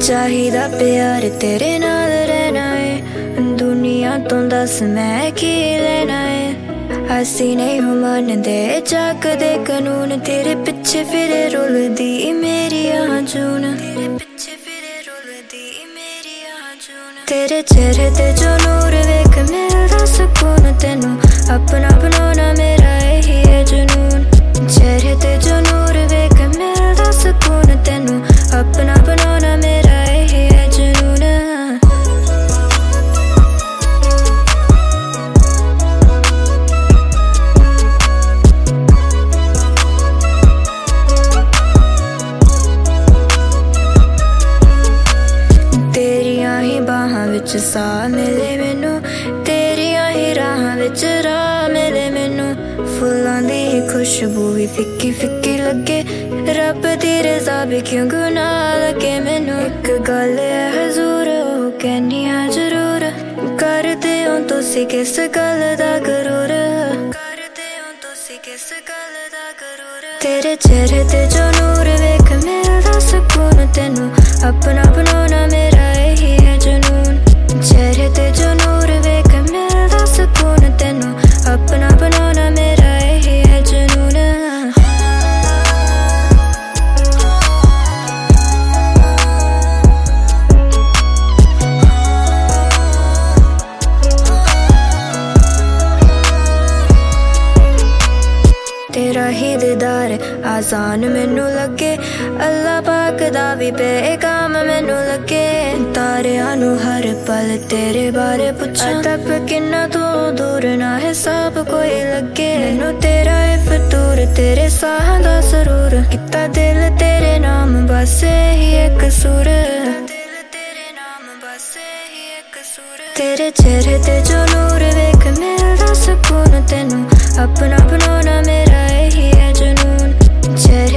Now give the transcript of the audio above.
चाहिदा प्यार तेरे नाल रहना है, दुनिया तो दस मैं की लेना है। असी नहीं हो मनदे जग दे कानून, तेरे पिछे फिरे रुलदी मेरी जून, तेरे पिछे फिरे रुलदी मेरी जून। तेरे चेहरे ते जो नूर वेख मिलदा सुकून, तेनू अपना बनाना मेरा यही है जुनून। चेहरे ते जो नूर वेख मिलदा सुकून, तेनू अपना बनाना मेरा यही है जुनून। तेरियां ही बाहां विच साह मिले मैनू, तेरियां ही राहां विच राह मिले मैनू। फुल्लां दी खुशबू भी फिक्की फिक्की लगे, रब दी रज़ा भी क्यों गुनाह लगे मैनू। एक गल है हजूर ओह कहनी हां जरूर, करदे हो तुसी किस गल दा गरूर, करदे हो तुसी किस गल दा गरूर। तेरे चेहरे ते जो नूर वेख मिलदा सुकून, तेनू अपना बनाना मेरा यही है जुनून। चेहरे ते जो नूर वेख मिलदा सुकून, तेनू अपना बनाना मेरा यही है जुनून। तेरा ही दीदार आसान मैनू लगे, अल्लाह पाक दा भी पैगाम मैनू लगे। तारियां नू हर पल तेरे बारे पुछां, तब किन्ना तो दूर ना हिसाब कोई लगे। मैनू तेरा है फतूर तेरे साह दा सरूर, किता दिल तेरे नाम बस ही एक सुर, दिल तेरे नाम बस ही एक सुर। तेरे चेहरे ते जो नूर वेख मिलदा सुकून, तेनू अपना बनाना मेरा यही है जुनून।